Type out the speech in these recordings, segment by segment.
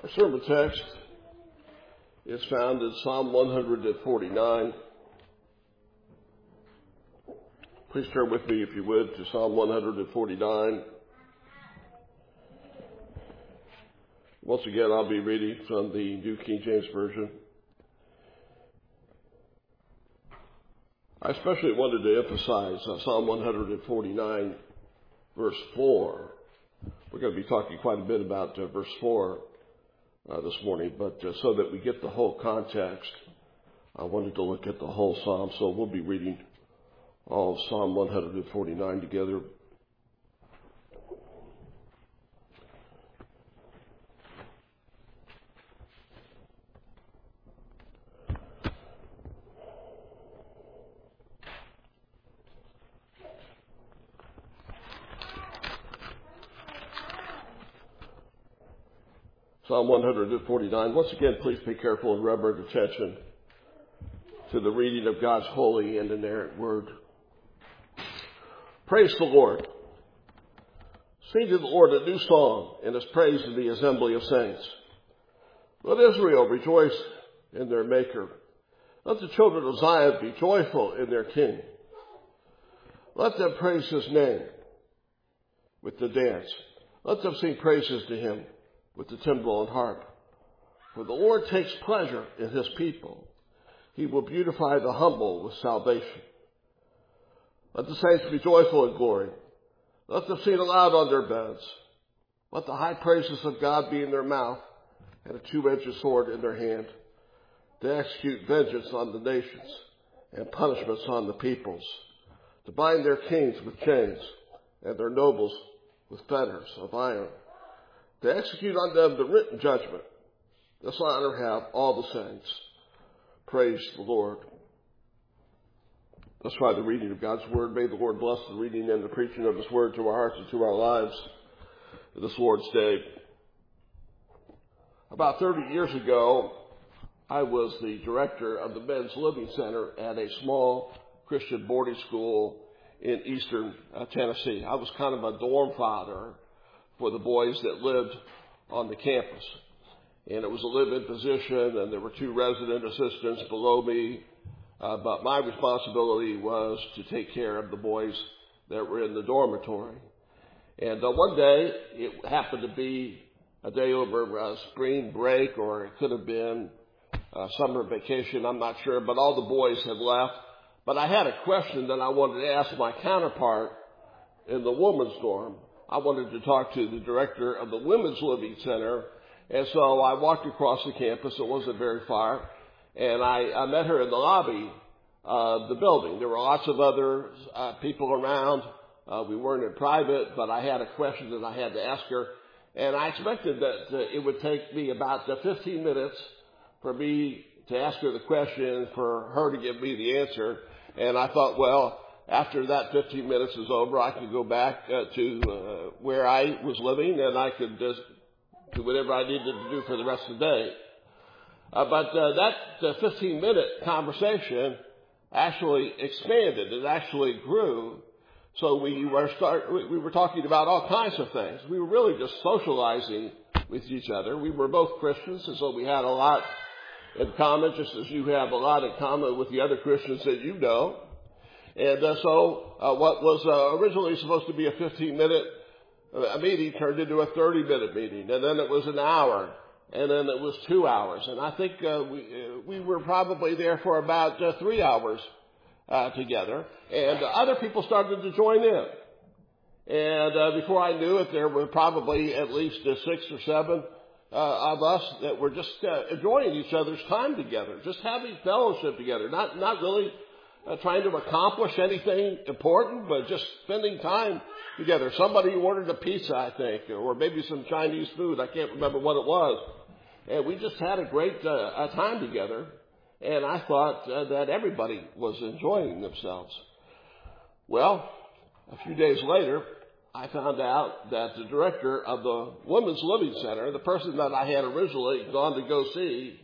Our sermon text is found in Psalm 149. Please turn with me, if you would, to Psalm 149. Once again, I'll be reading from the New King James Version. I especially wanted to emphasize Psalm 149, verse 4. We're going to be talking quite a bit about verse 4 this morning, but so that we get the whole context, I wanted to look at the whole psalm. So we'll be reading all of Psalm 149 together. Psalm 149. Once again, please pay careful and reverent attention to the reading of God's holy and inerrant word. Praise the Lord. Sing to the Lord a new song and his praise in the assembly of saints. Let Israel rejoice in their Maker. Let the children of Zion be joyful in their King. Let them praise his name with the dance. Let them sing praises to him with the timbrel and harp. For the Lord takes pleasure in his people. He will beautify the humble with salvation. Let the saints be joyful in glory. Let them sing aloud on their beds. Let the high praises of God be in their mouth and a two-edged sword in their hand, to execute vengeance on the nations and punishments on the peoples, to bind their kings with chains and their nobles with fetters of iron, to execute on them the written judgment. This honor have all the saints. Praise the Lord. Let's try the reading of God's word. May the Lord bless the reading and the preaching of his word to our hearts and to our lives this Lord's day. About 30 years ago, I was the director of the Men's Living Center at a small Christian boarding school in eastern Tennessee. I was kind of a dorm father for the boys that lived on the campus. And it was a live-in position, and there were 2 resident assistants below me. But my responsibility was to take care of the boys that were in the dormitory. And one day, it happened to be a day over spring break, or it could have been summer vacation, I'm not sure, but all the boys had left. But I had a question that I wanted to ask my counterpart in the women's dorm. I wanted to talk to the director of the Women's Living Center, and so I walked across the campus. It wasn't very far, and I met her in the lobby of the building. There were lots of other people around. We weren't in private, but I had a question that I had to ask her, and I expected that it would take me about 15 minutes for me to ask her the question, for her to give me the answer, and I thought, well, after that 15 minutes is over, I could go back to where I was living, and I could just do whatever I needed to do for the rest of the day. But that 15-minute conversation actually expanded. It actually grew. So we were talking about all kinds of things. We were really just socializing with each other. We were both Christians, and so we had a lot in common, just as you have a lot in common with the other Christians that you know. And so what was originally supposed to be a 15-minute meeting turned into a 30-minute meeting. And then it was an hour. And then it was 2 hours. And I think we were probably there for about 3 hours together. And other people started to join in. And before I knew it, there were probably at least 6 or 7 of us that were just enjoying each other's time together, just having fellowship together, not really trying to accomplish anything important, but just spending time together. Somebody ordered a pizza, I think, or maybe some Chinese food. I can't remember what it was. And we just had a great time together. And I thought that everybody was enjoying themselves. Well, a few days later, I found out that the director of the Women's Living Center, the person that I had originally gone to go see,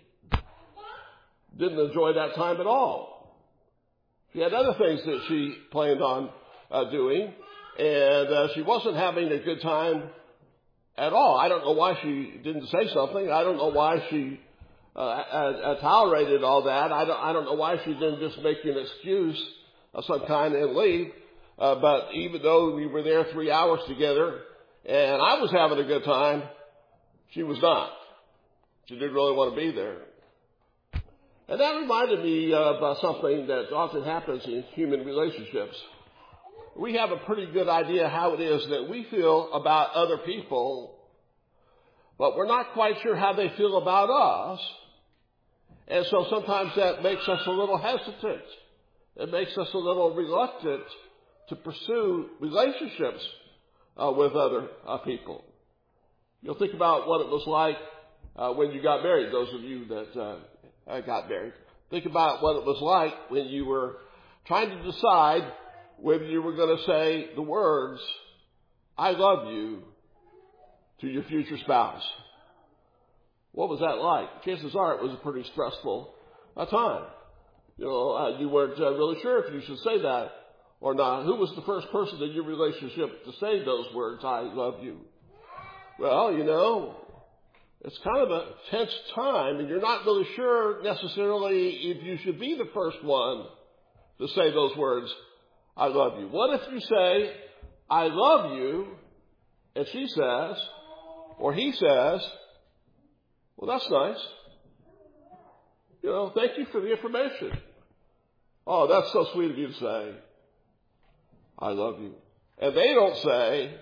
didn't enjoy that time at all. She had other things that she planned on doing, and she wasn't having a good time at all. I don't know why she didn't say something. I don't know why she tolerated all that. I don't know why she didn't just make an excuse of some kind and leave. But even though we were there 3 hours together and I was having a good time, she was not. She didn't really want to be there. And that reminded me of something that often happens in human relationships. We have a pretty good idea how it is that we feel about other people, but we're not quite sure how they feel about us. And so sometimes that makes us a little hesitant. It makes us a little reluctant to pursue relationships with other people. You'll think about what it was like when you got married, those of you that got married. Think about what it was like when you were trying to decide whether you were going to say the words, "I love you," to your future spouse. What was that like? Chances are it was a pretty stressful time. You weren't really sure if you should say that or not. Who was the first person in your relationship to say those words, "I love you"? Well, it's kind of a tense time, and you're not really sure necessarily if you should be the first one to say those words, "I love you." What if you say, "I love you," and she says, or he says, "Well, that's nice. Thank you for the information." "Oh, that's so sweet of you to say, I love you." And they don't say,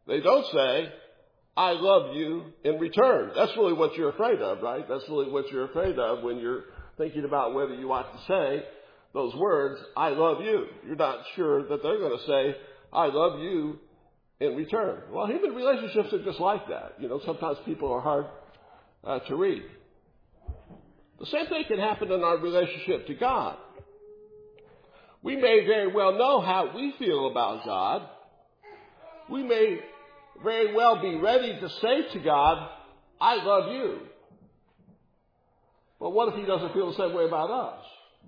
"I love you" in return. That's really what you're afraid of, right? That's really what you're afraid of when you're thinking about whether you ought to say those words, "I love you." You're not sure that they're going to say, "I love you" in return. Well, human relationships are just like that. Sometimes people are hard to read. The same thing can happen in our relationship to God. We may very well know how we feel about God. We may very well be ready to say to God, "I love you." But what if he doesn't feel the same way about us?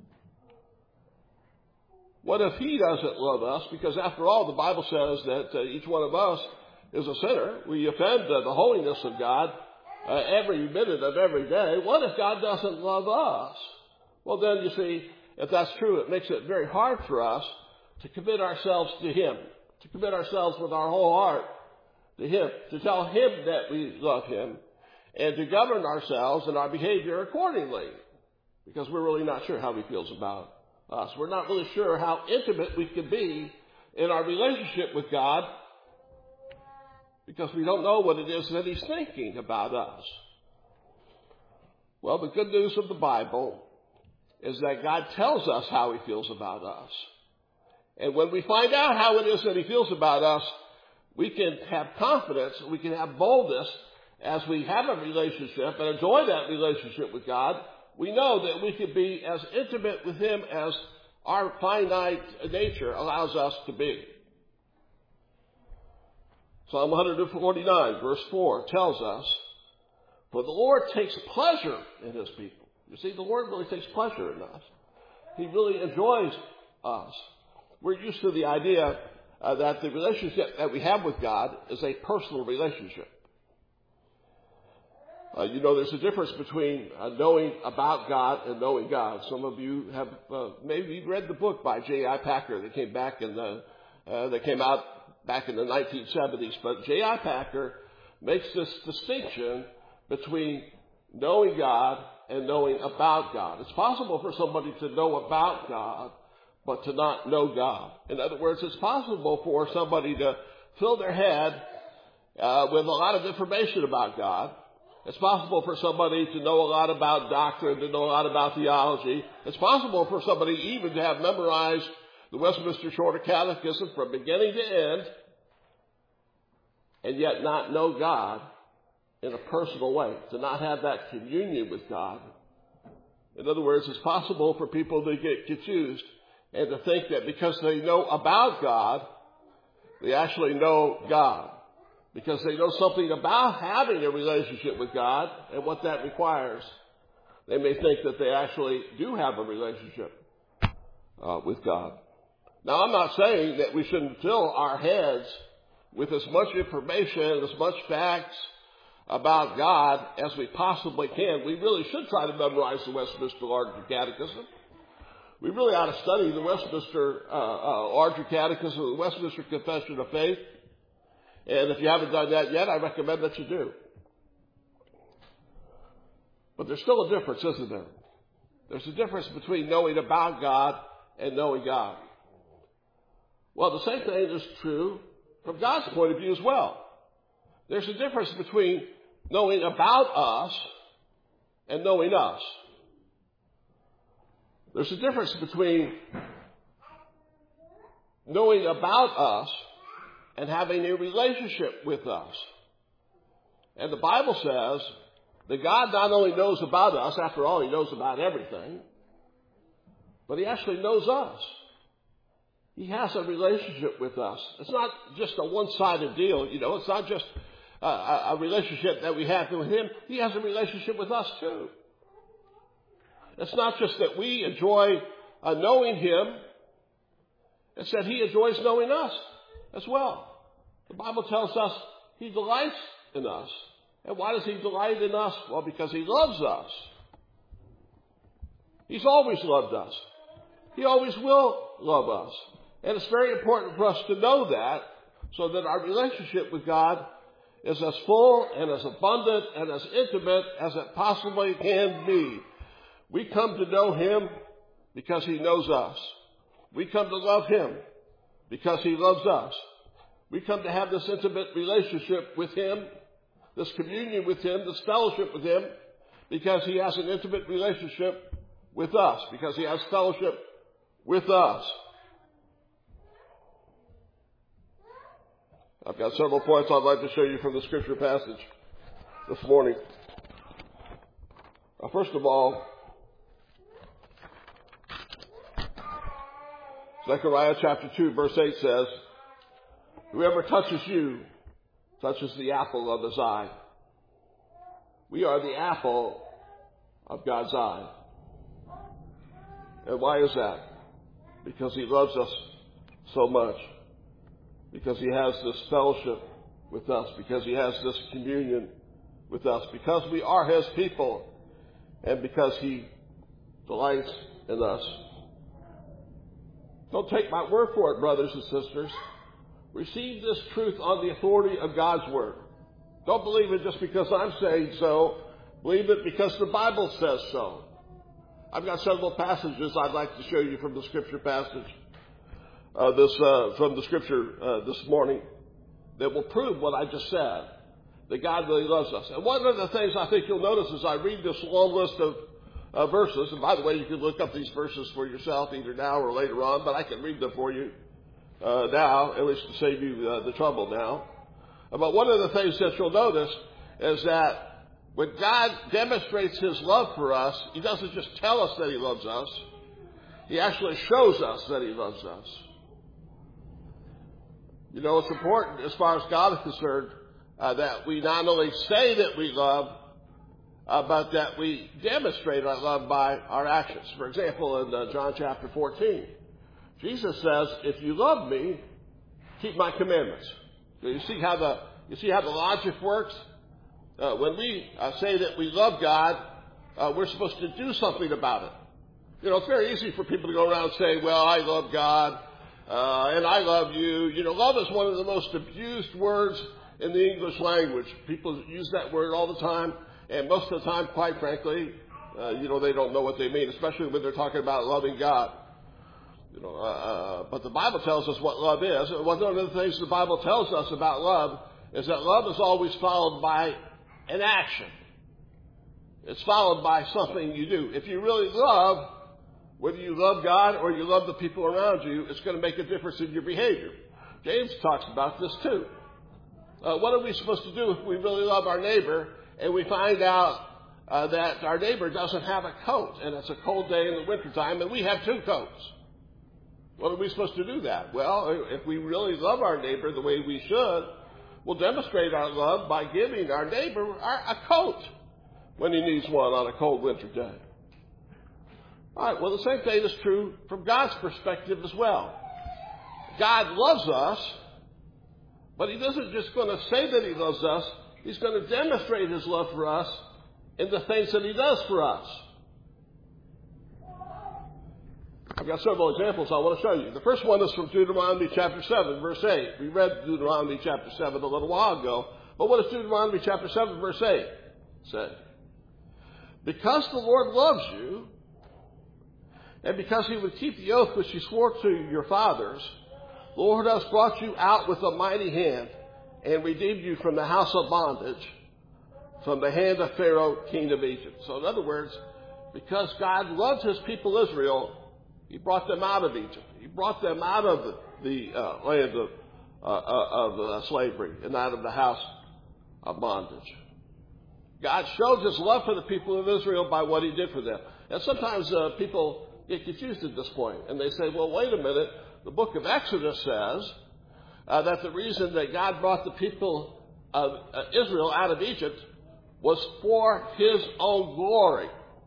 What if he doesn't love us? Because after all, the Bible says that each one of us is a sinner. We offend the holiness of God every minute of every day. What if God doesn't love us? Well, then, you see, if that's true, it makes it very hard for us to commit ourselves to him, to commit ourselves with our whole heart to him, to tell him that we love him, and to govern ourselves and our behavior accordingly, because we're really not sure how he feels about us. We're not really sure how intimate we can be in our relationship with God, because we don't know what it is that he's thinking about us. Well, the good news of the Bible is that God tells us how he feels about us. And when we find out how it is that he feels about us, we can have confidence, we can have boldness as we have a relationship and enjoy that relationship with God. We know that we can be as intimate with him as our finite nature allows us to be. Psalm 149, verse 4 tells us, "For the Lord takes pleasure in his people." You see, the Lord really takes pleasure in us. He really enjoys us. We're used to the idea that the relationship that we have with God is a personal relationship. There's a difference between knowing about God and knowing God. Some of you have maybe read the book by J.I. Packer that came out back in the 1970s. But J.I. Packer makes this distinction between knowing God and knowing about God. It's possible for somebody to know about God, but to not know God. In other words, it's possible for somebody to fill their head with a lot of information about God. It's possible for somebody to know a lot about doctrine, to know a lot about theology. It's possible for somebody even to have memorized the Westminster Shorter Catechism from beginning to end, and yet not know God in a personal way, to not have that communion with God. In other words, it's possible for people to get confused and to think that because they know about God, they actually know God. Because they know something about having a relationship with God and what that requires, they may think that they actually do have a relationship with God. Now, I'm not saying that we shouldn't fill our heads with as much information, as much facts about God as we possibly can. We really should try to memorize the Westminster Larger Catechism. We really ought to study the Westminster Larger Catechism, the Westminster Confession of Faith. And if you haven't done that yet, I recommend that you do. But there's still a difference, isn't there? There's a difference between knowing about God and knowing God. Well, the same thing is true from God's point of view as well. There's a difference between knowing about us and knowing us. There's a difference between knowing about us and having a relationship with us. And the Bible says that God not only knows about us, after all, He knows about everything, but He actually knows us. He has a relationship with us. It's not just a one-sided deal, It's not just a relationship that we have with Him. He has a relationship with us too. It's not just that we enjoy knowing Him. It's that He enjoys knowing us as well. The Bible tells us He delights in us. And why does He delight in us? Well, because He loves us. He's always loved us. He always will love us. And it's very important for us to know that so that our relationship with God is as full and as abundant and as intimate as it possibly can be. We come to know Him because He knows us. We come to love Him because He loves us. We come to have this intimate relationship with Him, this communion with Him, this fellowship with Him, because He has an intimate relationship with us, because He has fellowship with us. I've got several points I'd like to show you from the scripture passage this morning. First of all, Zechariah chapter 2 verse 8 says, "Whoever touches you touches the apple of His eye." We are the apple of God's eye. And why is that? Because He loves us so much. Because He has this fellowship with us. Because He has this communion with us. Because we are His people. And because He delights in us. Don't take my word for it, brothers and sisters. Receive this truth on the authority of God's Word. Don't believe it just because I'm saying so. Believe it because the Bible says so. I've got several passages I'd like to show you from the scripture passage, from the scripture this morning, that will prove what I just said, that God really loves us. And one of the things I think you'll notice as I read this long list of verses, and by the way, you can look up these verses for yourself either now or later on, but I can read them for you now, at least to save you the trouble now. But one of the things that you'll notice is that when God demonstrates His love for us, He doesn't just tell us that He loves us. He actually shows us that He loves us. It's important as far as God is concerned that we not only say that we love, but that we demonstrate our love by our actions. For example, in John chapter 14, Jesus says, "If you love me, keep my commandments." So you see how the logic works? When we say that we love God, we're supposed to do something about it. It's very easy for people to go around and say, "Well, I love God, and I love you." Love is one of the most abused words in the English language. People use that word all the time, and most of the time, quite frankly, they don't know what they mean, especially when they're talking about loving God. But the Bible tells us what love is. And one of the things the Bible tells us about love is that love is always followed by an action. It's followed by something you do. If you really love, whether you love God or you love the people around you, it's going to make a difference in your behavior. James talks about this too. What are we supposed to do if we really love our neighbor and we find out that our neighbor doesn't have a coat and it's a cold day in the wintertime and we have two coats? What are we supposed to do that? Well, if we really love our neighbor the way we should, we'll demonstrate our love by giving our neighbor a coat when he needs one on a cold winter day. All right, well, the same thing is true from God's perspective as well. God loves us, But he isn't just going to say that he loves us. He's going to demonstrate his love for us in the things that he does for us. I've got several examples I want to show you. The first one is from Deuteronomy chapter 7, verse 8. We read Deuteronomy chapter 7 a little while ago. But what does Deuteronomy chapter 7, verse 8 say? Because the Lord loves you, and because he would keep the oath which he swore to your fathers, the Lord has brought you out with a mighty hand and redeemed you from the house of bondage, from the hand of Pharaoh, king of Egypt. So in other words, because God loves his people Israel, he brought them out of Egypt. He brought them out of the land of slavery and out of the house of bondage. God showed his love for the people of Israel by what he did for them. And sometimes people get confused at this point, and they say, well, wait a minute. The book of Exodus says that the reason that God brought the people of Israel out of Egypt was for his own glory,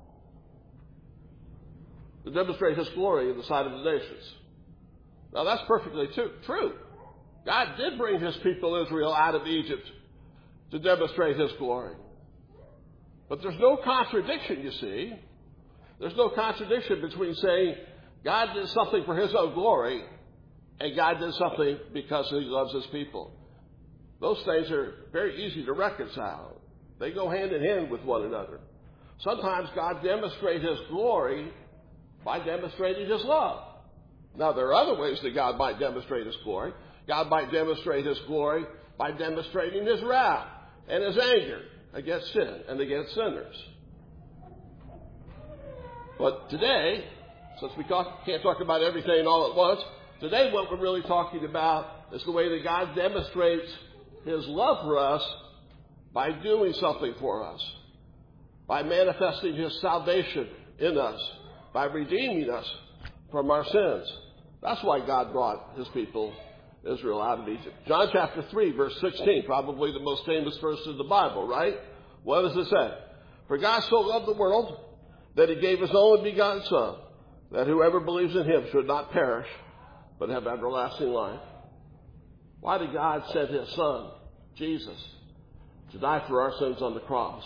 to demonstrate his glory in the sight of the nations. Now, that's perfectly true. God did bring his people Israel out of Egypt to demonstrate his glory. But there's no contradiction, you see. There's no contradiction between saying God did something for his own glory and God did something because he loves his people. Those things are very easy to reconcile. They go hand in hand with one another. Sometimes God demonstrates his glory by demonstrating his love. Now, there are other ways that God might demonstrate his glory. God might demonstrate his glory by demonstrating his wrath and his anger against sin and against sinners. But today, since we can't talk about everything all at once, today what we're really talking about is the way that God demonstrates his love for us by doing something for us, by manifesting his salvation in us, by redeeming us from our sins. That's why God brought his people Israel out of Egypt. John chapter 3, verse 16, probably the most famous verse in the Bible, right? What does it say? For God so loved the world that he gave his only begotten Son, that whoever believes in him should not perish, but have everlasting life. Why did God send his Son, Jesus, to die for our sins on the cross?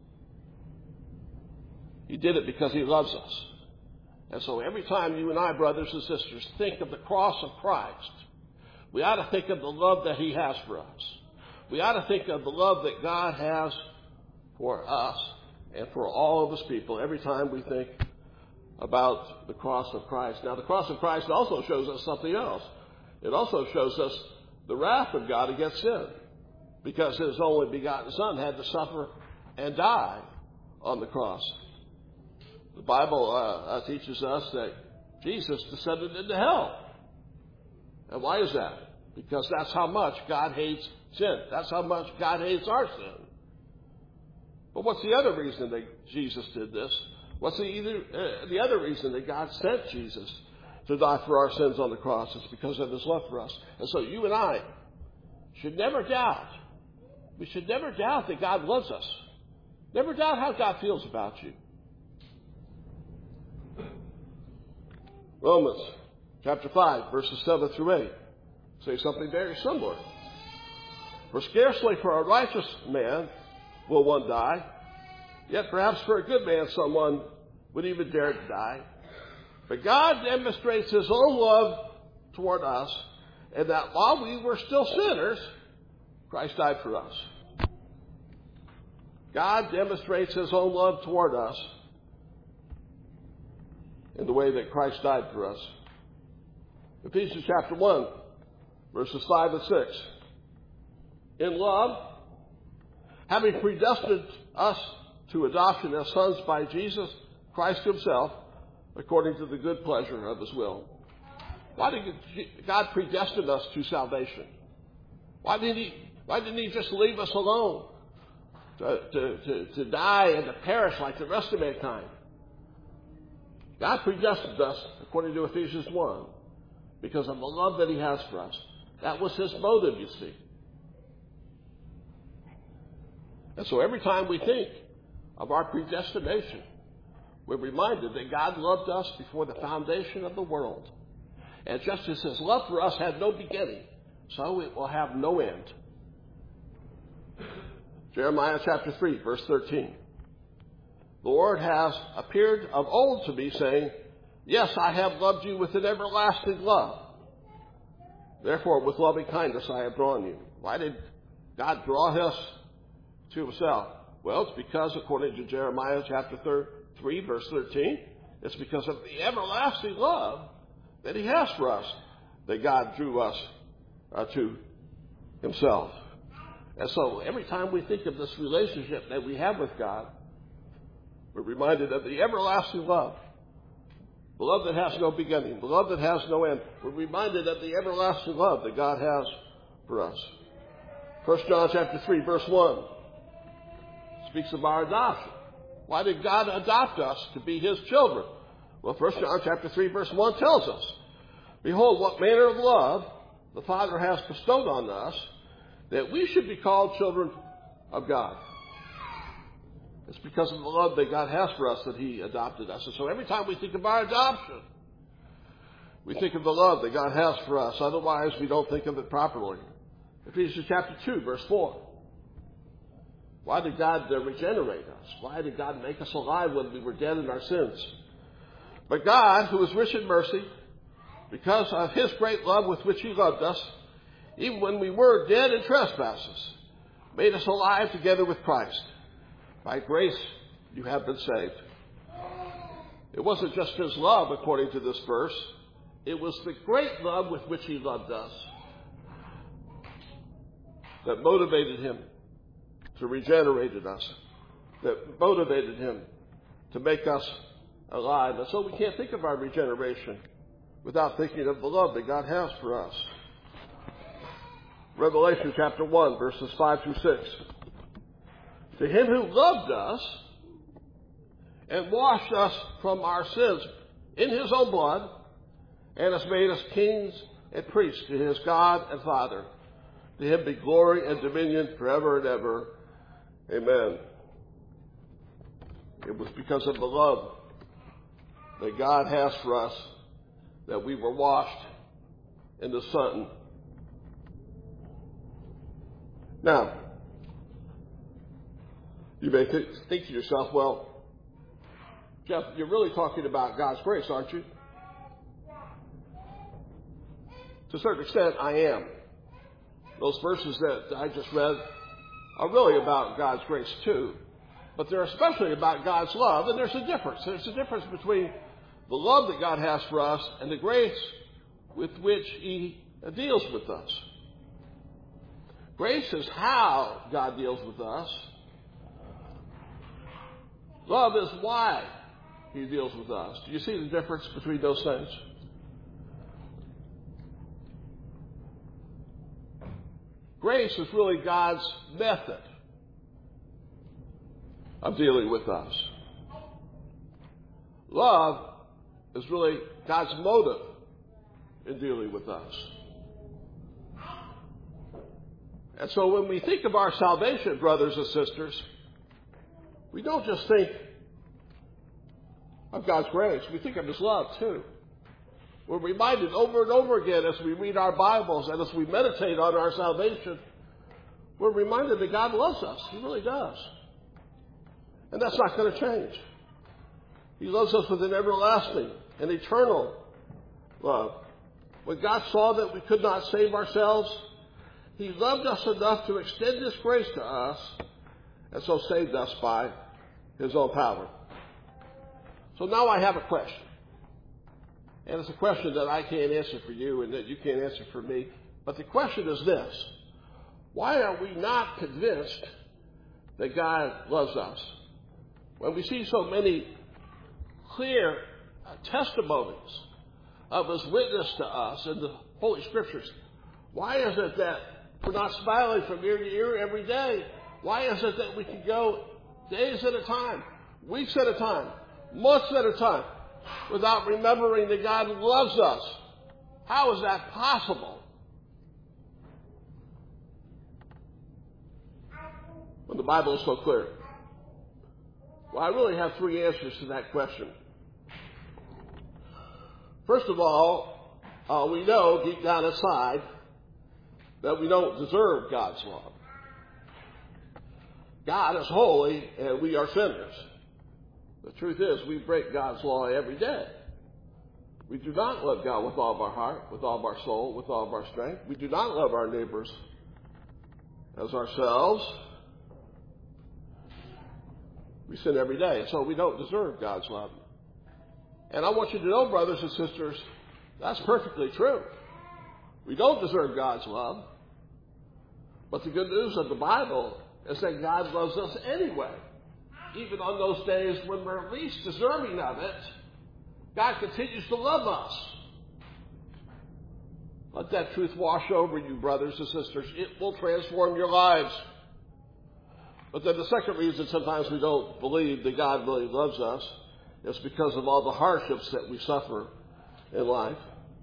He did it because he loves us. And so every time you and I, brothers and sisters, think of the cross of Christ, we ought to think of the love that he has for us. We ought to think of the love that God has for us and for all of his people every time we think about the cross of Christ. Now, the cross of Christ also shows us something else. It also shows us the wrath of God against sin, because his only begotten Son had to suffer and die on the cross. The Bible teaches us that Jesus descended into hell. And why is that? Because that's how much God hates sin. That's how much God hates our sin. But what's the other reason that Jesus did this? What's the other reason that God sent Jesus to die for our sins on the cross? It's because of his love for us. And so you and I should never doubt. We should never doubt that God loves us. Never doubt how God feels about you. Romans chapter 5, verses 7 through 8 say something very similar. For scarcely for a righteous man will one die, yet perhaps for a good man someone would even dare to die. But God demonstrates his own love toward us, and that while we were still sinners, Christ died for us. God demonstrates his own love toward us in the way that Christ died for us. Ephesians chapter 1, verses 5 and 6. In love, having predestined us to adoption as sons by Jesus Christ himself, according to the good pleasure of his will. Why did God predestine us to salvation? Why didn't he just leave us alone to die and to perish like the rest of mankind? God predestined us, according to Ephesians 1, because of the love that he has for us. That was his motive, you see. And so every time we think of our predestination, we're reminded that God loved us before the foundation of the world. And just as his love for us had no beginning, so it will have no end. Jeremiah chapter 3, verse 13. The Lord has appeared of old to me, saying, yes, I have loved you with an everlasting love. Therefore, with loving kindness I have drawn you. Why did God draw us to himself? Well, it's because, according to Jeremiah chapter 3, verse 13, it's because of the everlasting love that he has for us that God drew us to himself. And so every time we think of this relationship that we have with God, we're reminded of the everlasting love. The love that has no beginning. The love that has no end. We're reminded of the everlasting love that God has for us. 1 John chapter 3, verse 1 speaks of our adoption. Why did God adopt us to be his children? Well, 1 John chapter 3, verse 1 tells us, behold, what manner of love the Father has bestowed on us, that we should be called children of God. It's because of the love that God has for us that he adopted us. And so every time we think of our adoption, we think of the love that God has for us. Otherwise, we don't think of it properly. Ephesians chapter 2, verse 4. Why did God regenerate us? Why did God make us alive when we were dead in our sins? But God, who is rich in mercy, because of his great love with which he loved us, even when we were dead in trespasses, made us alive together with Christ. By grace, you have been saved. It wasn't just his love, according to this verse. It was the great love with which he loved us that motivated him to regenerate us, that motivated him to make us alive. And so we can't think of our regeneration without thinking of the love that God has for us. Revelation chapter 1, verses 5 through 6. To him who loved us and washed us from our sins in his own blood and has made us kings and priests to his God and Father. To him be glory and dominion forever and ever. Amen. It was because of the love that God has for us that we were washed in the Son. Now, you may think to yourself, well, Jeff, you're really talking about God's grace, aren't you? To a certain extent, I am. Those verses that I just read are really about God's grace too. But they're especially about God's love, and there's a difference. There's a difference between the love that God has for us and the grace with which he deals with us. Grace is how God deals with us. Love is why he deals with us. Do you see the difference between those things? Grace is really God's method of dealing with us. Love is really God's motive in dealing with us. And so when we think of our salvation, brothers and sisters, we don't just think of God's grace. We think of his love too. We're reminded over and over again as we read our Bibles and as we meditate on our salvation, we're reminded that God loves us. He really does. And that's not going to change. He loves us with an everlasting and eternal love. When God saw that we could not save ourselves, he loved us enough to extend his grace to us and so saved us by his own power. So now I have a question. And it's a question that I can't answer for you and that you can't answer for me. But the question is this. Why are we not convinced that God loves us? When we see so many clear testimonies of his witness to us in the Holy Scriptures, why is it that we're not smiling from ear to ear every day? Why is it that we can go days at a time, weeks at a time, months at a time, without remembering that God loves us? How is that possible? When the Bible is so clear. Well, I really have three answers to that question. First of all, we know deep down inside that we don't deserve God's love. God is holy and we are sinners. The truth is we break God's law every day. We do not love God with all of our heart, with all of our soul, with all of our strength. We do not love our neighbors as ourselves. We sin every day, and so we don't deserve God's love. And I want you to know, brothers and sisters, that's perfectly true. We don't deserve God's love. But the good news of the Bible is that God loves us anyway. Even on those days when we're least deserving of it, God continues to love us. Let that truth wash over you, brothers and sisters. It will transform your lives. But then the second reason sometimes we don't believe that God really loves us is because of all the hardships that we suffer in life.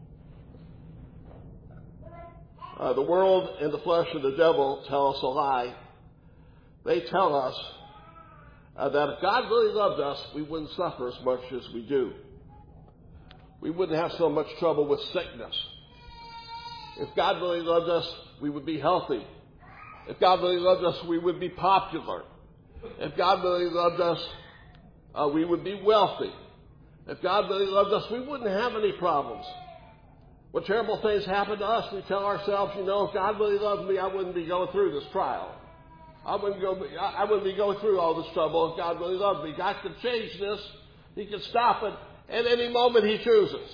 The world and the flesh and the devil tell us a lie. They tell us that if God really loved us, we wouldn't suffer as much as we do. We wouldn't have so much trouble with sickness. If God really loved us, we would be healthy. If God really loved us, we would be popular. If God really loved us, we would be wealthy. If God really loved us, we wouldn't have any problems. When terrible things happen to us, we tell ourselves, if God really loved me, I wouldn't be going through this trial. I wouldn't be going through all this trouble if God really loved me. God can change this. He can stop it at any moment He chooses.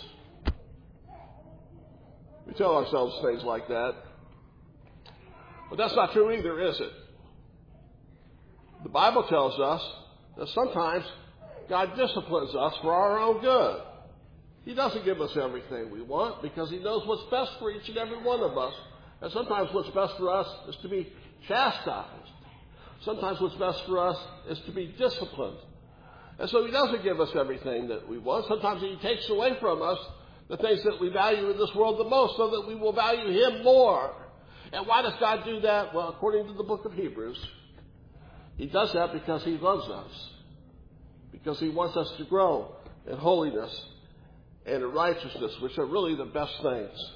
We tell ourselves things like that. But that's not true either, is it? The Bible tells us that sometimes God disciplines us for our own good. He doesn't give us everything we want because He knows what's best for each and every one of us. And sometimes what's best for us is to be chastised. Sometimes what's best for us is to be disciplined. And so He doesn't give us everything that we want. Sometimes He takes away from us the things that we value in this world the most so that we will value Him more. And why does God do that? Well, according to the book of Hebrews, He does that because He loves us. Because He wants us to grow in holiness and in righteousness, which are really the best things.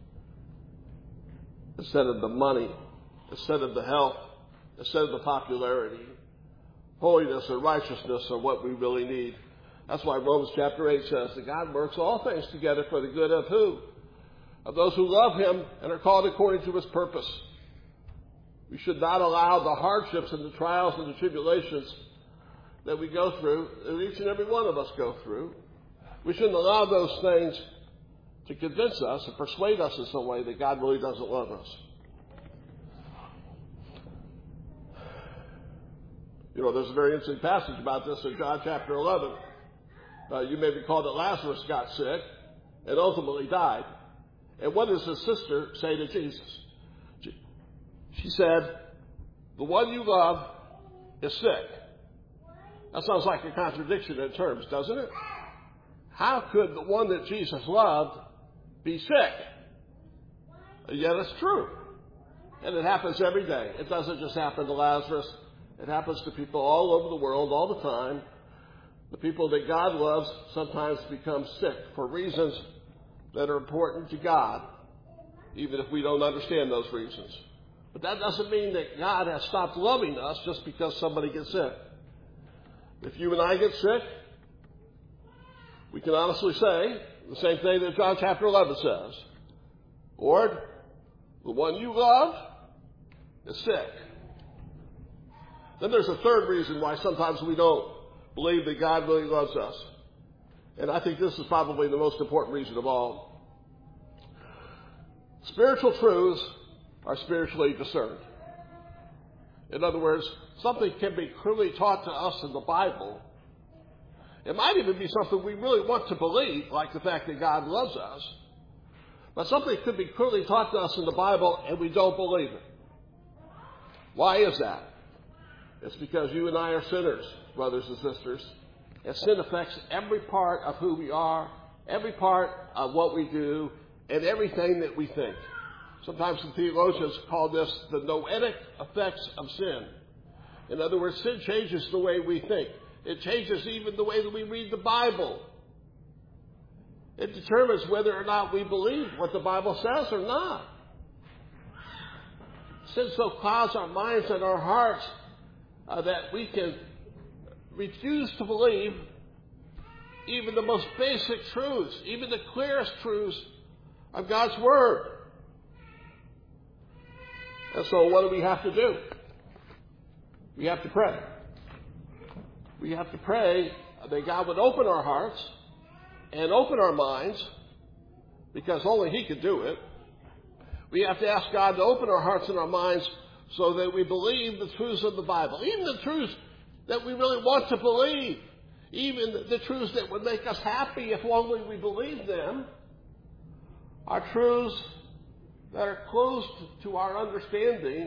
Instead of the money, instead of the health, instead of the popularity, holiness and righteousness are what we really need. That's why Romans chapter 8 says that God works all things together for the good of who? Of those who love Him and are called according to His purpose. We should not allow the hardships and the trials and the tribulations that we go through, that each and every one of us go through. We shouldn't allow those things to convince us and persuade us in some way that God really doesn't love us. There's a very interesting passage about this in John chapter 11. You may recall that Lazarus got sick and ultimately died. And what does his sister say to Jesus? She said, "The one you love is sick." That sounds like a contradiction in terms, doesn't it? How could the one that Jesus loved be sick? Yet it's true. And it happens every day. It doesn't just happen to Lazarus. It happens to people all over the world all the time. The people that God loves sometimes become sick for reasons that are important to God, even if we don't understand those reasons. But that doesn't mean that God has stopped loving us just because somebody gets sick. If you and I get sick, we can honestly say the same thing that John chapter 11 says. Lord, the one you love is sick. Then there's a third reason why sometimes we don't believe that God really loves us. And I think this is probably the most important reason of all. Spiritual truths are spiritually discerned. In other words, something can be clearly taught to us in the Bible. It might even be something we really want to believe, like the fact that God loves us. But something could be clearly taught to us in the Bible and we don't believe it. Why is that? It's because you and I are sinners, brothers and sisters. And sin affects every part of who we are, every part of what we do, and everything that we think. Sometimes the theologians call this the noetic effects of sin. In other words, sin changes the way we think. It changes even the way that we read the Bible. It determines whether or not we believe what the Bible says or not. sin so clouds our minds and our hearts that we can refuse to believe even the most basic truths, even the clearest truths of God's Word. And so what do we have to do? We have to pray. We have to pray that God would open our hearts and open our minds, because only He can do it. We have to ask God to open our hearts and our minds so that we believe the truths of the Bible, even the truths that we really want to believe, even the truths that would make us happy if only we believed them, are truths that are closed to our understanding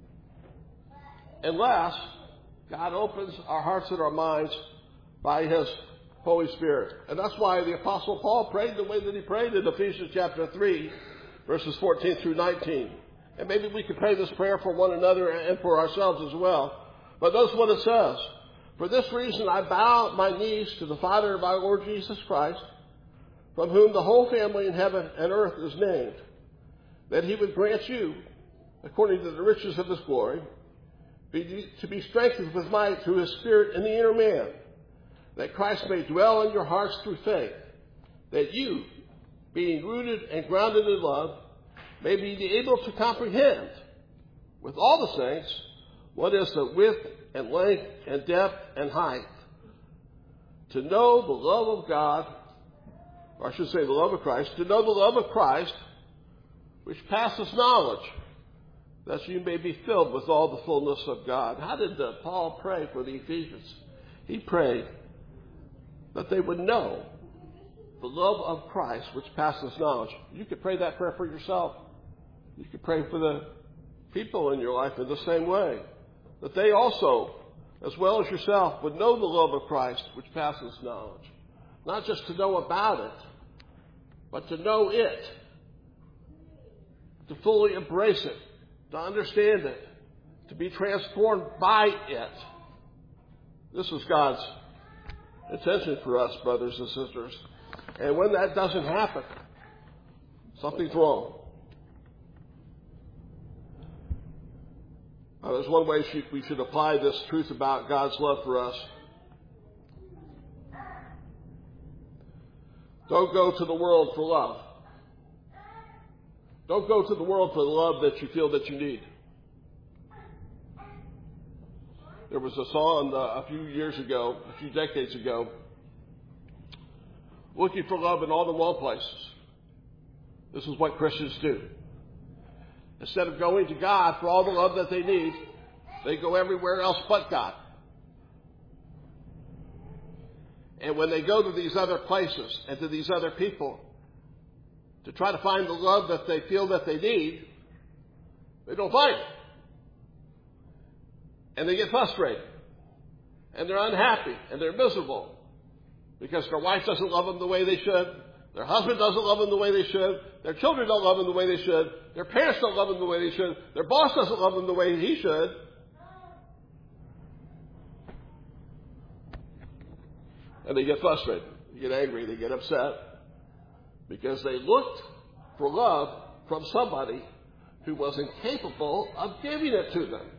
unless God opens our hearts and our minds by His Holy Spirit. And that's why the Apostle Paul prayed the way that he prayed in Ephesians chapter 3, verses 14 through 19. And maybe we could pray this prayer for one another and for ourselves as well. But notice what it says. For this reason I bow my knees to the Father of our Lord Jesus Christ, from whom the whole family in heaven and earth is named, that He would grant you, according to the riches of His glory, to be strengthened with might through His Spirit in the inner man, that Christ may dwell in your hearts through faith, that you, being rooted and grounded in love, may be able to comprehend with all the saints what is the width and length and depth and height, to know the love of God, or I should say the love of Christ, to know the love of Christ, which passes knowledge, that you may be filled with all the fullness of God. How did Paul pray for the Ephesians? He prayed that they would know the love of Christ, which passes knowledge. You could pray that prayer for yourself. You could pray for the people in your life in the same way, that they also, as well as yourself, would know the love of Christ, which passes knowledge. Not just to know about it, but to know it, to fully embrace it, to understand it, to be transformed by it. This is God's intention for us, brothers and sisters. And when that doesn't happen, something's wrong. There's one way we should apply this truth about God's love for us. Don't go to the world for love. Don't go to the world for the love that you feel that you need. There was a song a few decades ago, looking for love in all the wrong places. This is what Christians do. Instead of going to God for all the love that they need, they go everywhere else but God. And when they go to these other places and to these other people to try to find the love that they feel that they need, they don't find it. And they get frustrated. And they're unhappy. And they're miserable. Because their wife doesn't love them the way they should. Their husband doesn't love them the way they should. Their children don't love them the way they should. Their parents don't love them the way they should. Their boss doesn't love them the way he should. And they get frustrated. They get angry. They get upset. Because they looked for love from somebody who was incapable of giving it to them.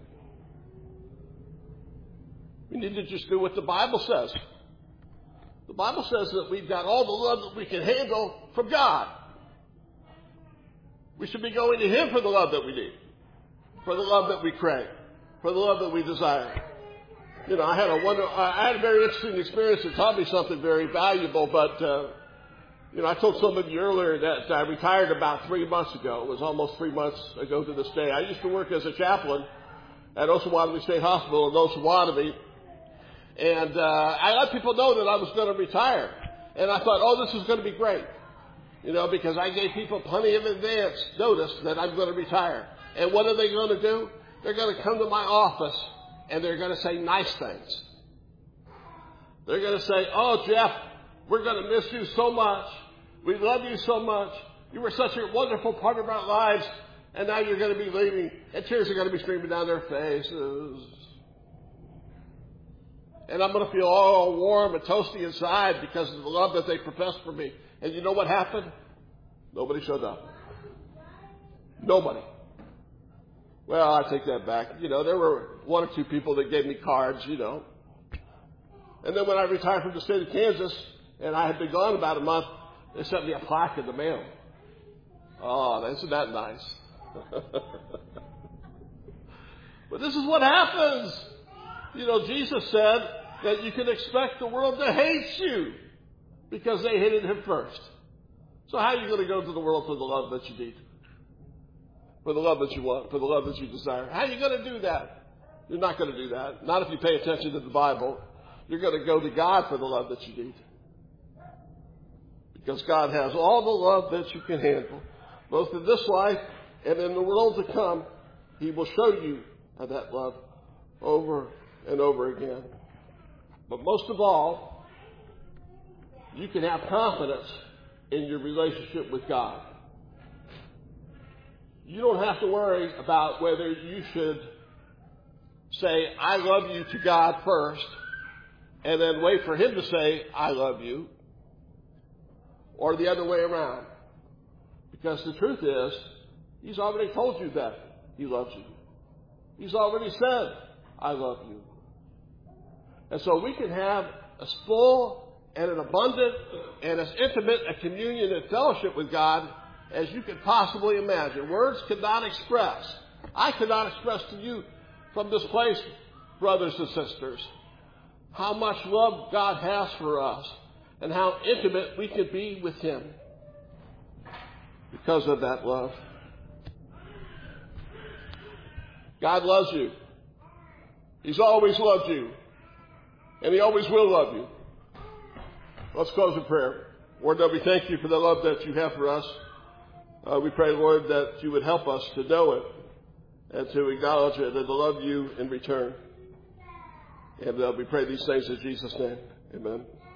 We need to just do what the Bible says. The Bible says that we've got all the love that we can handle from God. We should be going to Him for the love that we need, for the love that we crave, for the love that we desire. You know, I had a very interesting experience that taught me something very valuable, but, I told somebody earlier that I retired about 3 months ago. It was almost 3 months ago to this day. I used to work as a chaplain at Osawatomie State Hospital in Osawatomie. And I let people know that I was going to retire. And I thought, this is going to be great. Because I gave people plenty of advance notice that I'm going to retire. And what are they going to do? They're going to come to my office and they're going to say nice things. They're going to say, "Oh, Jeff, we're going to miss you so much. We love you so much. You were such a wonderful part of our lives. And now you're going to be leaving." And tears are going to be streaming down their faces. And I'm going to feel all warm and toasty inside because of the love that they professed for me. And you know what happened? Nobody showed up. Nobody. Well, I take that back. You know, there were one or two people that gave me cards, you know. And then when I retired from the state of Kansas, and I had been gone about a month, they sent me a plaque in the mail. Oh, isn't that nice? But this is what happens. You know, Jesus said that you can expect the world to hate you because they hated him first. So how are you going to go to the world for the love that you need? For the love that you want, for the love that you desire? How are you going to do that? You're not going to do that. Not if you pay attention to the Bible. You're going to go to God for the love that you need. Because God has all the love that you can handle, both in this life and in the world to come. He will show you that love over and over again. But most of all, you can have confidence in your relationship with God. You don't have to worry about whether you should say, I love you to God first, and then wait for him to say, I love you, or the other way around. Because the truth is, he's already told you that he loves you. He's already said, I love you. And so we can have as full and an abundant and as intimate a communion and fellowship with God as you could possibly imagine. Words cannot express. I cannot express to you from this place, brothers and sisters, how much love God has for us and how intimate we can be with him because of that love. God loves you. He's always loved you. And he always will love you. Let's close in prayer. Lord, we thank you for the love that you have for us. We pray, Lord, that you would help us to know it and to acknowledge it and to love you in return. And we pray these things in Jesus' name. Amen.